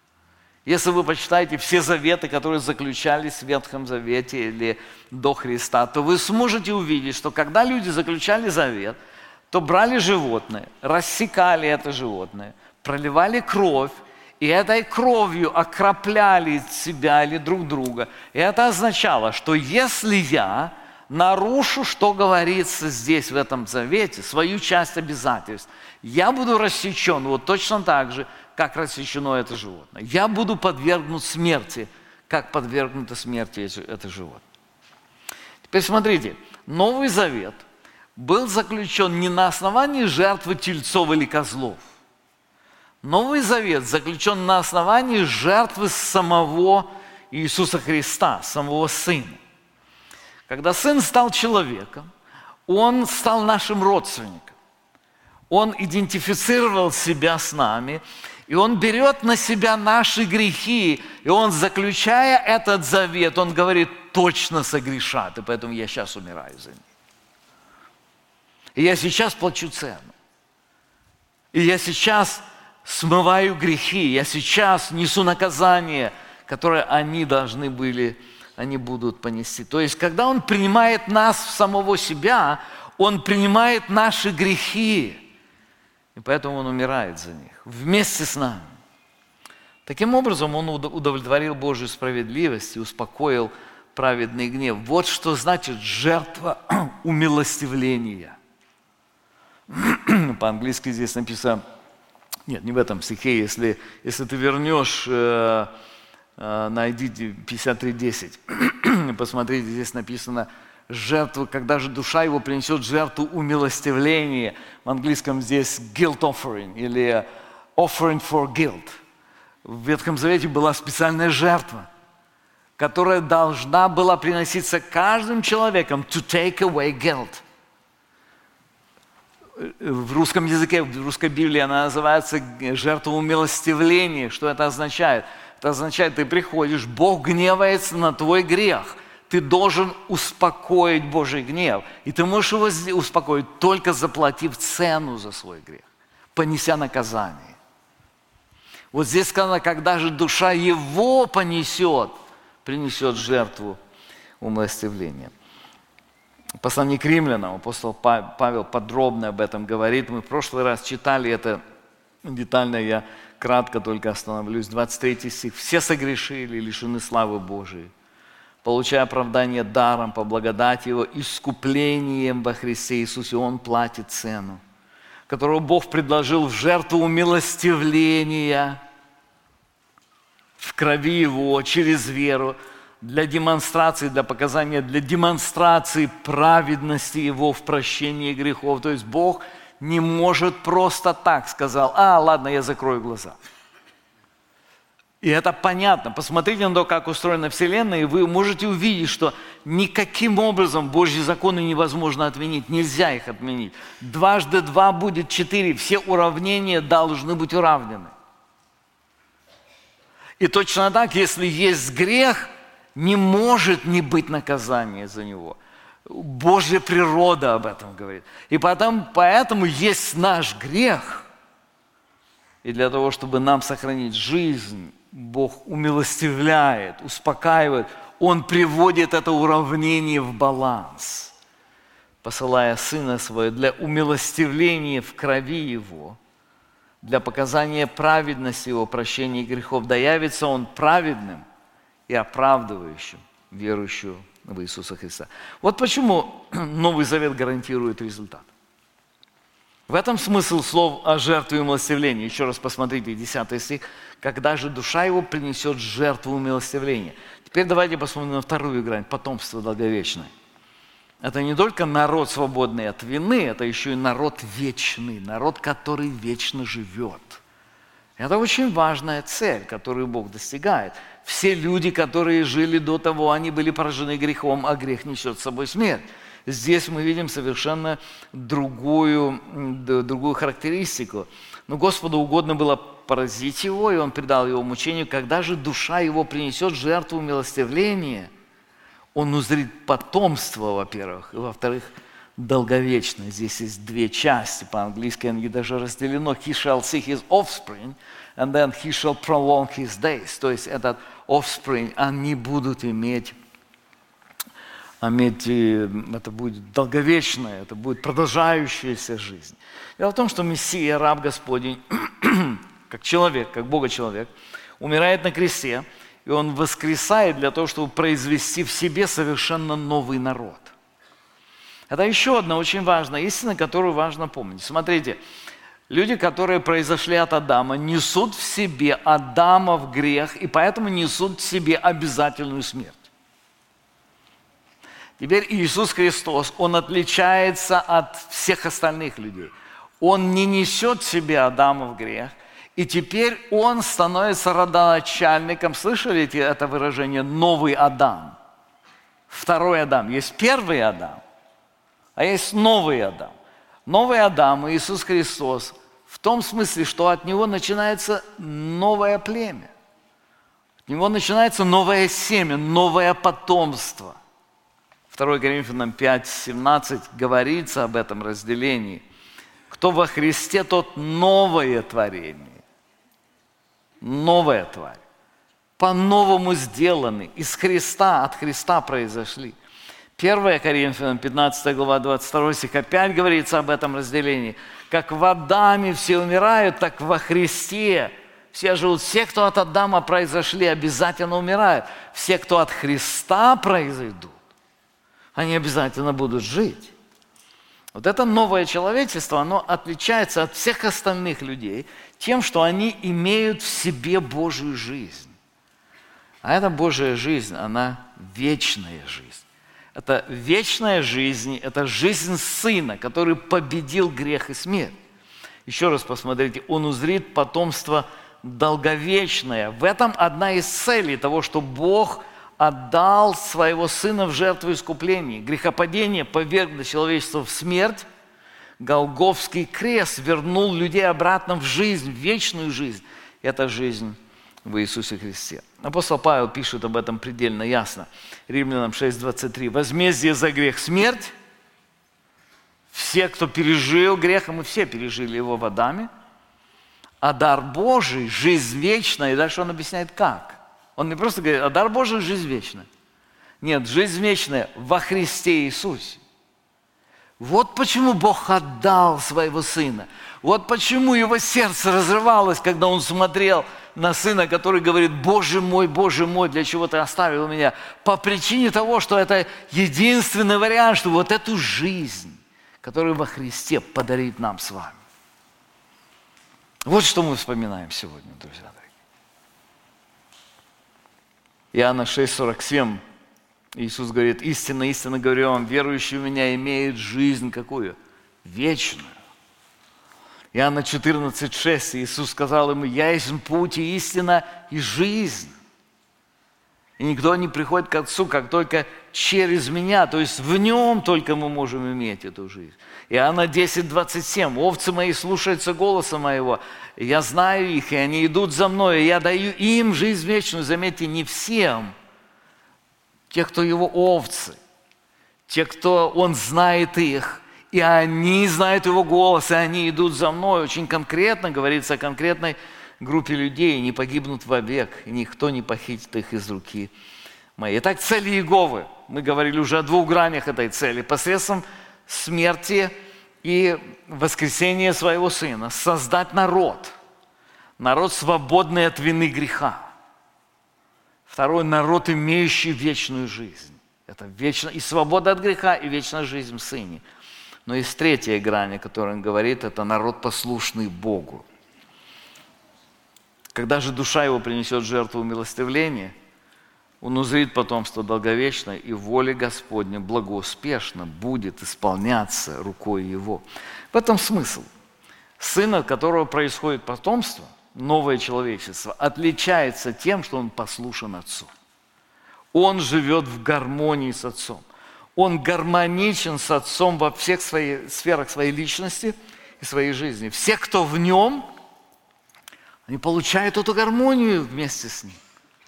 [SPEAKER 1] Если вы почитаете все заветы, которые заключались в Ветхом Завете или до Христа, то вы сможете увидеть, что когда люди заключали завет, то брали животное, рассекали это животное, проливали кровь, и этой кровью окропляли себя или друг друга. И это означало, что если я нарушу, что говорится здесь, в этом завете, свою часть обязательств, я буду рассечен вот точно так же, как рассечено это животное. Я буду подвергнут смерти, как подвергнуто смерти это животное. Теперь смотрите, Новый Завет был заключен не на основании жертвы тельцов или козлов. Новый Завет заключен на основании жертвы самого Иисуса Христа, самого Сына. Когда Сын стал человеком, Он стал нашим родственником. Он идентифицировал себя с нами, и Он берет на себя наши грехи, и Он, заключая этот завет, Он говорит, точно согрешат, и поэтому я сейчас умираю за них. И я сейчас плачу цену. И я сейчас смываю грехи, я сейчас несу наказание, которое они должны были, они будут понести. То есть, когда Он принимает нас в самого себя, Он принимает наши грехи, и поэтому Он умирает за них вместе с нами. Таким образом, Он удовлетворил Божью справедливость и успокоил праведный гнев. Вот что значит жертва умилостивления. По-английски здесь написано, нет, не в этом стихе, если ты вернешь, найдите 53:10, посмотрите, здесь написано жертву, когда же душа его принесет жертву умилостивления. В английском здесь guilt offering или offering for guilt. В Ветхом Завете была специальная жертва, которая должна была приноситься каждым человеком to take away guilt. В русском языке, в русской Библии она называется жертва умилостивления. Что это означает? Это означает, ты приходишь, Бог гневается на твой грех. Ты должен успокоить Божий гнев. И ты можешь его успокоить, только заплатив цену за свой грех, понеся наказание. Вот здесь сказано, когда же душа его принесет жертву умилостивления. Послание к римлянам, апостол Павел подробно об этом говорит. Мы в прошлый раз читали это детально, я кратко только остановлюсь. 23 стих. «Все согрешили и лишены славы Божией, получая оправдание даром по благодати Его, искуплением во Христе Иисусе. Он платит цену, которую Бог предложил в жертву умилостивления в крови Его через веру, для демонстрации, для показания, для демонстрации праведности Его в прощении грехов». То есть Бог не может просто так сказал: ладно, я закрою глаза. И это понятно. Посмотрите на то, как устроена Вселенная, и вы можете увидеть, что никаким образом Божьи законы невозможно отменить. Нельзя их отменить. 2 × 2 будет 4. Все уравнения должны быть уравнены. И точно так, если есть грех, не может не быть наказания за него. Божья природа об этом говорит. И поэтому есть наш грех. И для того, чтобы нам сохранить жизнь, Бог умилостивляет, успокаивает. Он приводит это уравнение в баланс, посылая Сына Своего для умилостивления в крови Его, для показания праведности Его, прощения грехов. Да явится Он праведным и оправдывающим верующего в Иисуса Христа. Вот почему Новый Завет гарантирует результат. В этом смысл слов о жертве и умилостивлении. Еще раз посмотрите, 10 стих. «Когда же душа его принесет жертву умилостивления». Теперь давайте посмотрим на вторую грань, потомство долговечное. Это не только народ, свободный от вины, это еще и народ вечный, народ, который вечно живет. Это очень важная цель, которую Бог достигает. Все люди, которые жили до того, они были поражены грехом, а грех несет с собой смерть. Здесь мы видим совершенно другую характеристику. Но Господу угодно было поразить его, и Он предал его мучению. Когда же душа его принесет жертву умилостивления, он узрит потомство, во-первых, и, во-вторых, долговечное. Здесь есть 2 части, по-английски они даже разделено. He shall see his offspring, and then he shall prolong his days. То есть этот offspring, они будут иметь, это будет долговечное, это будет продолжающаяся жизнь. Дело в том, что Мессия, раб Господень, как человек, как Бога-человек, умирает на кресте, и Он воскресает для того, чтобы произвести в себе совершенно новый народ. Это еще одна очень важная истина, которую важно помнить. Смотрите, люди, которые произошли от Адама, несут в себе Адамов грех, и поэтому несут в себе обязательную смерть. Теперь Иисус Христос, Он отличается от всех остальных людей. Он не несет в себе Адамов грех, и теперь Он становится родоначальником. Слышали это выражение «новый Адам»? Второй Адам. Есть первый Адам, а есть новый Адам. Новый Адам, Иисус Христос, в том смысле, что от Него начинается новое племя. От Него начинается новое семя, новое потомство. 2 Коринфянам 5:17 говорится об этом разделении. Кто во Христе, тот новое творение. Новая тварь. По-новому сделаны. Из Христа, от Христа произошли. 1 Коринфянам 15 глава 22 стих опять говорится об этом разделении. Как в Адаме все умирают, так во Христе все живут. Все, кто от Адама произошли, обязательно умирают. Все, кто от Христа произойдут, они обязательно будут жить. Вот это новое человечество, оно отличается от всех остальных людей тем, что они имеют в себе Божью жизнь. А эта Божья жизнь, она вечная жизнь. Это вечная жизнь, это жизнь Сына, который победил грех и смерть. Еще раз посмотрите, Он узрит потомство долговечное. В этом одна из целей того, что Бог отдал Своего Сына в жертву искупления. Грехопадение повергло человечество в смерть. Голгофский крест вернул людей обратно в жизнь, в вечную жизнь. Это жизнь в Иисусе Христе. Апостол Павел пишет об этом предельно ясно. Римлянам 6:23. Возмездие за грех – смерть. Все, кто пережил грех, и мы все пережили его в Адаме. А дар Божий – жизнь вечная. И дальше он объясняет, как. Он не просто говорит, а дар Божий – жизнь вечная. Нет, жизнь вечная во Христе Иисусе. Вот почему Бог отдал своего Сына. Вот почему его сердце разрывалось, когда он смотрел на Сына, который говорит: Боже мой, для чего ты оставил меня? По причине того, что это единственный вариант, чтобы вот эту жизнь, которую во Христе, подарить нам с вами. Вот что мы вспоминаем сегодня, друзья дорогие. Иоанна 6:47. Иисус говорит: истинно, истинно говорю вам, верующий в Меня имеет жизнь какую? Вечную. Иоанна 14:6. Иисус сказал ему: Я есть путь и истина и жизнь. И никто не приходит к Отцу, как только через Меня. То есть в Нем только мы можем иметь эту жизнь. Иоанна 10:27. Овцы мои слушаются голоса моего. И я знаю их, и они идут за мной. И я даю им жизнь вечную. Заметьте, не всем. Те, кто его овцы, те, кто он знает их, и они знают его голос, и они идут за мной. Очень конкретно говорится о конкретной группе людей, не погибнут вовек, и никто не похитит их из руки моей. Итак, цели Иеговы. Мы говорили уже о двух гранях этой цели. Посредством смерти и воскресения своего Сына создать народ свободный от вины греха. Второй – народ, имеющий вечную жизнь. Это вечная и свобода от греха, и вечная жизнь в Сыне. Но есть третья грань, о которой он говорит, это народ, послушный Богу. Когда же душа его принесет жертву милостивления, он узрит потомство долговечное, и воля Господня благоуспешно будет исполняться рукой его. В этом смысл. Сын, от которого происходит потомство, новое человечество, отличается тем, что он послушен Отцу. Он живет в гармонии с Отцом. Он гармоничен с Отцом во всех сферах своей личности и своей жизни. Все, кто в Нем, они получают эту гармонию вместе с Ним.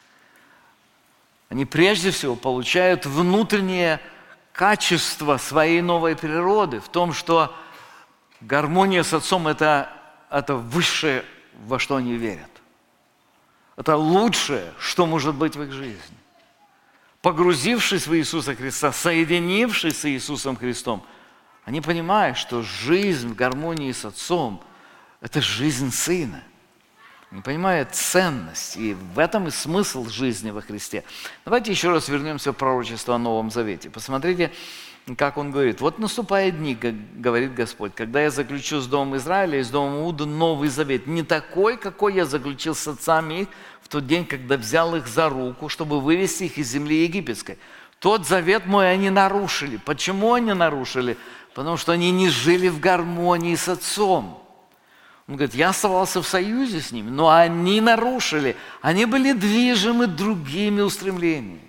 [SPEAKER 1] Они прежде всего получают внутреннее качество своей новой природы в том, что гармония с Отцом – это высшее, во что они верят. Это лучшее, что может быть в их жизни. Погрузившись в Иисуса Христа, соединившись с Иисусом Христом, они понимают, что жизнь в гармонии с Отцом – это жизнь Сына. Они понимают ценность, и в этом и смысл жизни во Христе. Давайте еще раз вернемся в пророчество о Новом Завете. Посмотрите, как он говорит: вот наступают дни, как говорит Господь, когда я заключу с домом Израиля и с домом Иуды новый завет, не такой, какой я заключил с отцами их в тот день, когда взял их за руку, чтобы вывести их из земли египетской. Тот завет мой они нарушили. Почему они нарушили? Потому что они не жили в гармонии с Отцом. Он говорит: я оставался в союзе с ними, но они нарушили. Они были движимы другими устремлениями.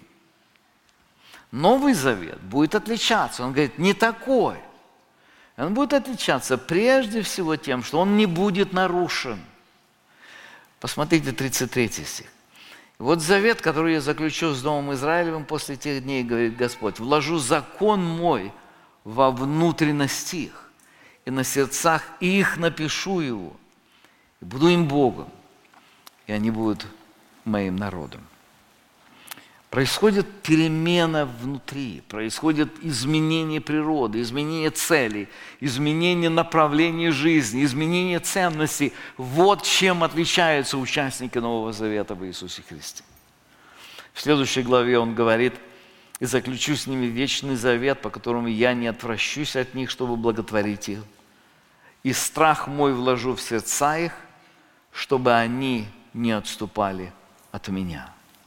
[SPEAKER 1] Новый Завет будет отличаться. Он говорит: не такой. Он будет отличаться прежде всего тем, что он не будет нарушен. Посмотрите 33 стих. Вот завет, который я заключу с Домом Израилевым после тех дней, говорит Господь: вложу закон мой во внутренность их, и на сердцах их напишу его, и буду им Богом, и они будут моим народом. Происходит перемена внутри, происходит изменение природы, изменение целей, изменение направления жизни, изменение ценностей. Вот чем отличаются участники Нового Завета в Иисусе Христе. В следующей главе он говорит: «И заключу с ними вечный завет, по которому я не отвращусь от них, чтобы благотворить их. И страх мой вложу в сердца их, чтобы они не отступали от меня.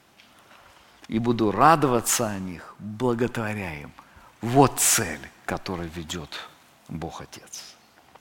[SPEAKER 1] И буду радоваться о них, благотворя им». Вот цель, к которой ведет Бог Отец.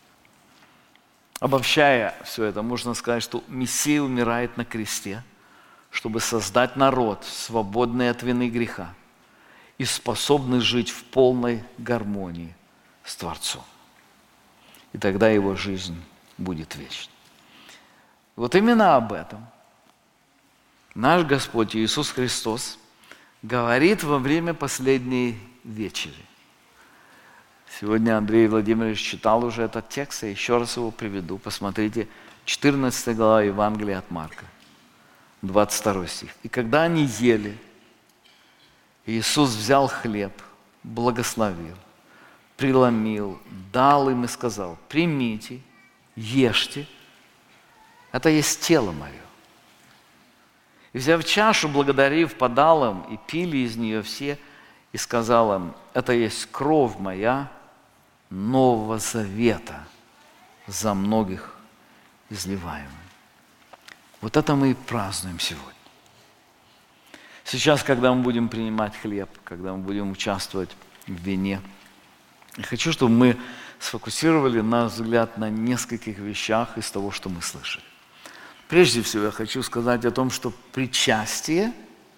[SPEAKER 1] Обобщая все это, можно сказать, что Мессия умирает на кресте, чтобы создать народ, свободный от вины греха и способный жить в полной гармонии с Творцом. И тогда его жизнь будет вечной. Вот именно об этом наш Господь Иисус Христос говорит во время последней вечери. Сегодня Андрей Владимирович читал уже этот текст, я еще раз его приведу. Посмотрите, 14 глава Евангелия от Марка, 22 стих. «И когда они ели, Иисус взял хлеб, благословил, преломил, дал им и сказал: примите, ешьте, это есть тело мое. И, взяв чашу, благодарив, подал им, и пили из нее все, и сказал им: это есть кровь моя Нового Завета, за многих изливаемая. Вот это мы и празднуем сегодня. Сейчас, когда мы будем принимать хлеб, когда мы будем участвовать в вине, я хочу, чтобы мы сфокусировали наш взгляд на нескольких вещах из того, что мы слышали. Прежде всего, я хочу сказать о том, что причастие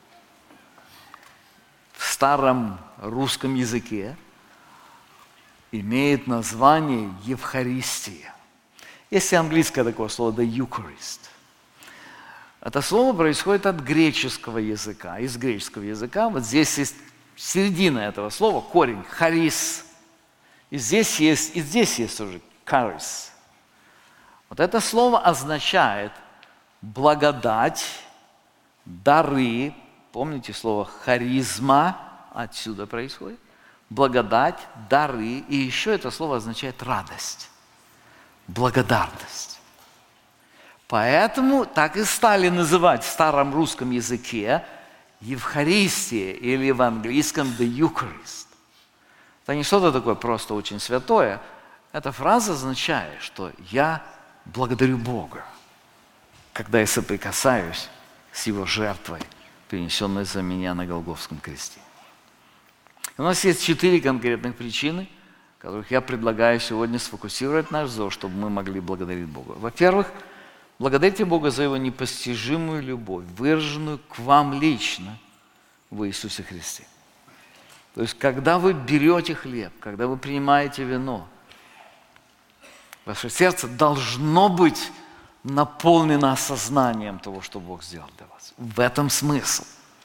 [SPEAKER 1] в старом русском языке имеет название Евхаристия. Есть и английское такое слово «the Eucharist». Это слово происходит от греческого языка. Из греческого языка вот здесь есть середина этого слова, корень «харис». И здесь есть уже «карис». Вот это слово означает благодать, дары. Помните слово «харизма» отсюда происходит? Благодать, дары. И еще это слово означает радость, благодарность. Поэтому так и стали называть в старом русском языке Евхаристия или в английском «the Eucharist». Это не что-то такое просто очень святое. Эта фраза означает, что я благодарю Бога, когда я соприкасаюсь с Его жертвой, принесенной за меня на Голгофском кресте. У нас есть 4 конкретных причины, которых я предлагаю сегодня сфокусировать наш взор, чтобы мы могли благодарить Бога. Во-первых, благодарите Бога за Его непостижимую любовь, выраженную к вам лично в Иисусе Христе. То есть, когда вы берете хлеб, когда вы принимаете вино, ваше сердце должно быть наполнено осознанием того, что Бог сделал для вас. В этом смысл.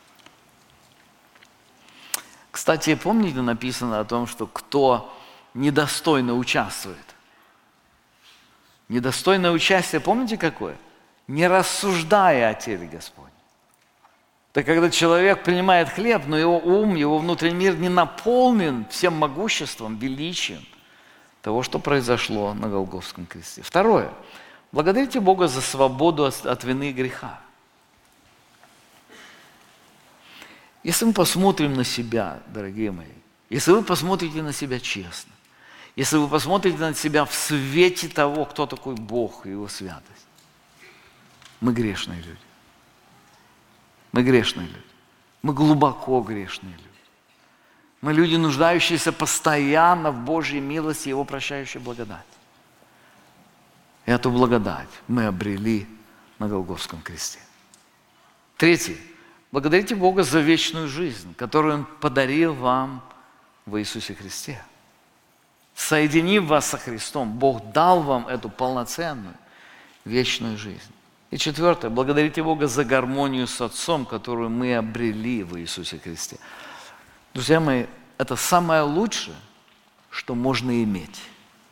[SPEAKER 1] Кстати, помните, написано о том, что кто недостойно участвует? Недостойное участие, помните какое? Не рассуждая о теле Господне. Это когда человек принимает хлеб, но его ум, его внутренний мир не наполнен всем могуществом, величием того, что произошло на Голгофском кресте. Второе. Благодарите Бога за свободу от вины и греха. Если мы посмотрим на себя, дорогие мои, если вы посмотрите на себя честно, если вы посмотрите на себя в свете того, кто такой Бог и Его святость, мы грешные люди. Мы грешные люди. Мы глубоко грешные люди. Мы люди, нуждающиеся постоянно в Божьей милости и Его прощающей благодати. И эту благодать мы обрели на Голгофском кресте. Третье. Благодарите Бога за вечную жизнь, которую Он подарил вам в Иисусе Христе. Соединив вас со Христом, Бог дал вам эту полноценную вечную жизнь. И четвертое. Благодарите Бога за гармонию с Отцом, которую мы обрели в Иисусе Христе. Друзья мои, это самое лучшее, что можно иметь.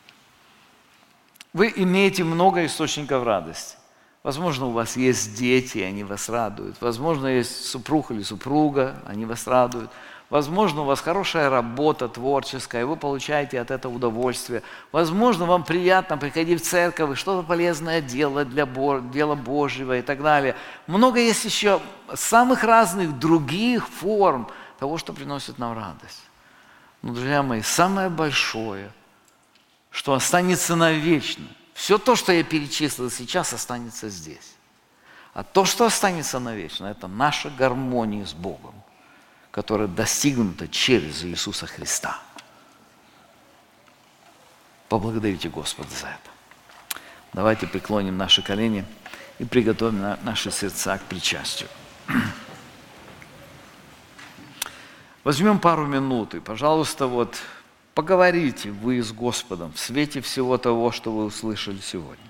[SPEAKER 1] Вы имеете много источников радости. Возможно, у вас есть дети, и они вас радуют. Возможно, есть супруг или супруга, они вас радуют. Возможно, у вас хорошая работа творческая, и вы получаете от этого удовольствие. Возможно, вам приятно приходить в церковь и что-то полезное делать для дела Божьего и так далее. Много есть еще самых разных других форм того, что приносит нам радость. Но, друзья мои, самое большое, что останется навечно, все то, что я перечислил сейчас, останется здесь. А то, что останется навечно, это наша гармония с Богом, которая достигнута через Иисуса Христа. Поблагодарите Господа за это. Давайте преклоним наши колени и приготовим наши сердца к причастию. Возьмем пару минут и, пожалуйста, поговорите вы с Господом в свете всего того, что вы услышали сегодня.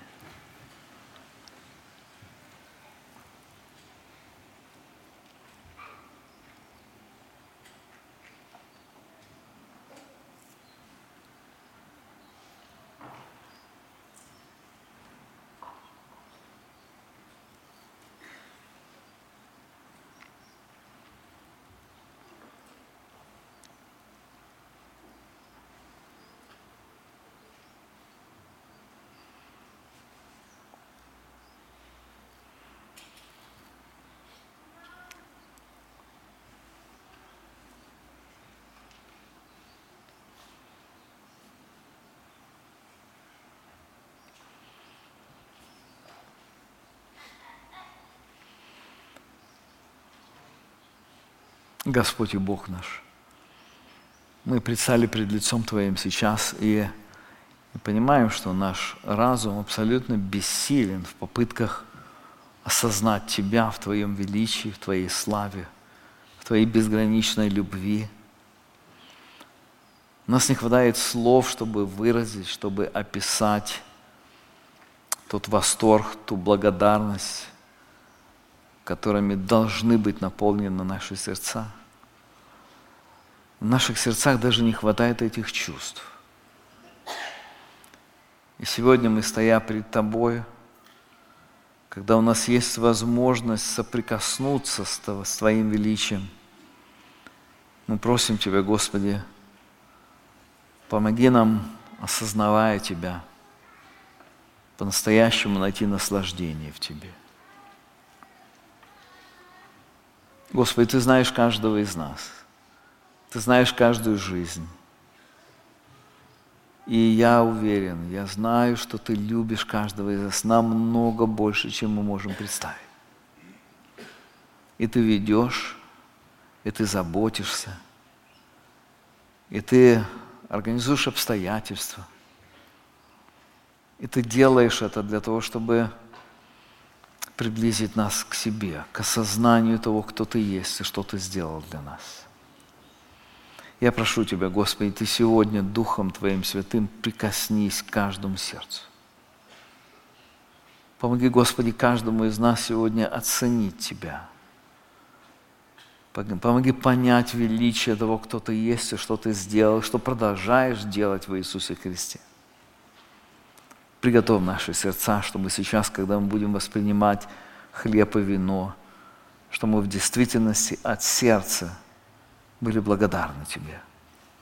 [SPEAKER 1] Господь и Бог наш, мы предстали пред лицом Твоим сейчас и понимаем, что наш разум абсолютно бессилен в попытках осознать Тебя в Твоем величии, в Твоей славе, в Твоей безграничной любви. У нас не хватает слов, чтобы выразить, чтобы описать тот восторг, ту благодарность, которыми должны быть наполнены наши сердца. В наших сердцах даже не хватает этих чувств. И сегодня мы, стоя перед Тобой, когда у нас есть возможность соприкоснуться с Твоим величием, мы просим Тебя, Господи, помоги нам, осознавая Тебя, по-настоящему найти наслаждение в Тебе. Господи, Ты знаешь каждого из нас. Ты знаешь каждую жизнь. И я уверен, я знаю, что Ты любишь каждого из нас намного больше, чем мы можем представить. И Ты ведешь, и Ты заботишься, и Ты организуешь обстоятельства. И Ты делаешь это для того, чтобы приблизить нас к себе, к осознанию того, кто Ты есть и что Ты сделал для нас. Я прошу Тебя, Господи, Ты сегодня Духом Твоим Святым прикоснись к каждому сердцу. Помоги, Господи, каждому из нас сегодня оценить Тебя. Помоги понять величие того, кто Ты есть и что Ты сделал, что продолжаешь делать в Иисусе Христе. Приготовь наши сердца, чтобы сейчас, когда мы будем воспринимать хлеб и вино, что мы в действительности от сердца были благодарны Тебе,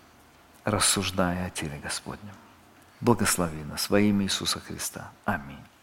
[SPEAKER 1] рассуждая о Теле Господнем. Благослови нас во имя Иисуса Христа. Аминь.